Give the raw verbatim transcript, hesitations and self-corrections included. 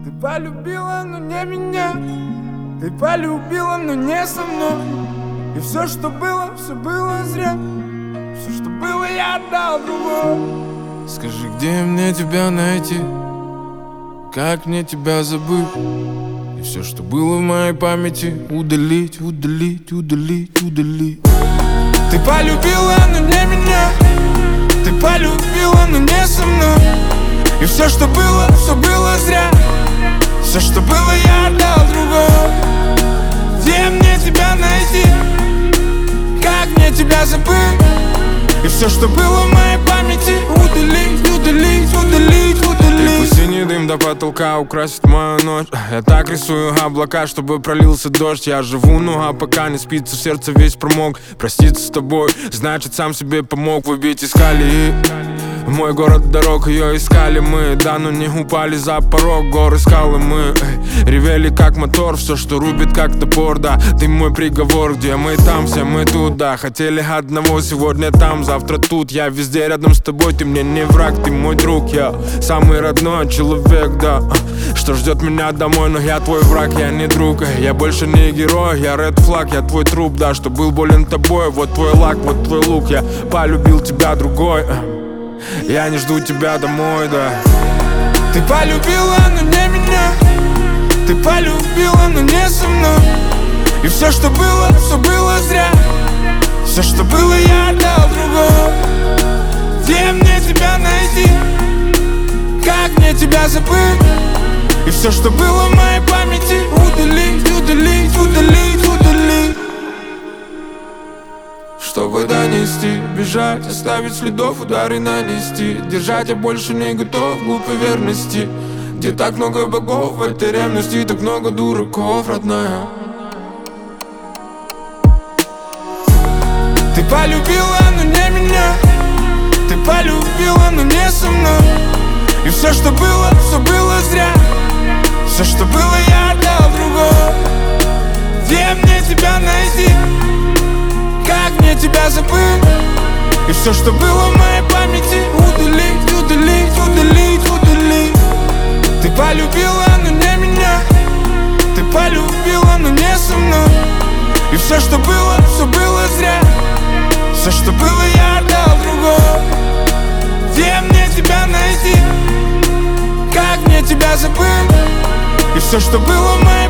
Ты полюбила, но не меня. Ты полюбила, но не со мной. И все, что было, все было зря. Все, что было, я отдал другому. Скажи, где мне тебя найти? Как мне тебя забыть? И все, что было в моей памяти, удалить, удалить, удалить, удалить. Ты полюбила, но не меня. Ты полюбила, но не со мной. И все, что было, все было зря. Все, что было, я отдал другому. Где мне тебя найти? Как мне тебя забыть? И все, что было в моей памяти, удалить, удалить, удалить, удалить. И пусть синий дым до потолка украсит мою ночь. Я так рисую облака, чтобы пролился дождь. Я живу, ну а пока не спится, в сердце весь промок. Проститься с тобой, значит сам себе помог. Выбить из колеи в мой город дорог, ее искали мы. Да, но не упали за порог, горы, скалы мы. Эй, ревели как мотор, все, что рубит как топор. Да, ты мой приговор, где мы там, все мы тут. Да, хотели одного, сегодня там, завтра тут. Я везде рядом с тобой, ты мне не враг, ты мой друг. Я самый родной человек, да. Что ждет меня домой, но я твой враг, я не друг. Я больше не герой, я ред флаг, я твой труп. Да, что был болен тобой, вот твой лак, вот твой лук. Я полюбил тебя другой. Я не жду тебя домой, да. Ты полюбила, но не меня. Ты полюбила, но не со мной. И все, что было, все было зря. Все, что было, я отдал другому. Где мне тебя найти? Как мне тебя забыть? И все, что было в моей памяти, удалить, удалить, удалить, удалить. Чтобы донести, бежать, оставить следов, удары нанести. Держать я больше не готов, глупой верности. Где так много богов в этой ревности, так много дураков, родная. Ты полюбила, но не меня. Ты полюбила, но не со мной. И все, что было, все было зря. Все, что было, я отдал другому. Где мне тебя найти? Как мне тебя забыть? И все, что было в моей памяти, удалить, удалить, удалить, удалить. Ты полюбила, но не меня. Ты полюбила, но не со мной. И все, что было, все было зря. Все, что было, я отдал другому. Где мне тебя найти? Как мне тебя забыть? И все, что было в моей